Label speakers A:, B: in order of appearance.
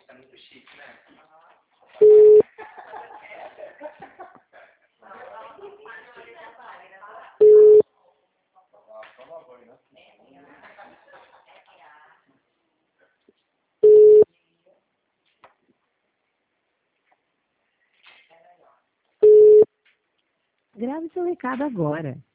A: é muito chique, né?
B: Grave seu recado agora.